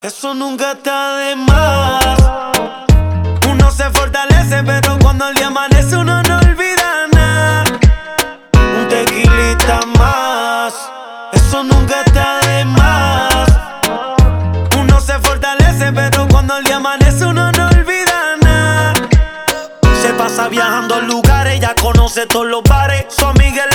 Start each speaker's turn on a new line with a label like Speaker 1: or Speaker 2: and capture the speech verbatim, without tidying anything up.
Speaker 1: Eso nunca está de más. Uno se fortalece, pero cuando el día amanece uno no olvida nada. Un tequilita más. Eso nunca está de más. Uno se fortalece, pero cuando el día amanece uno no olvida nada. Se pasa viajando a lugares, ya conoce todos los bares. Su amiga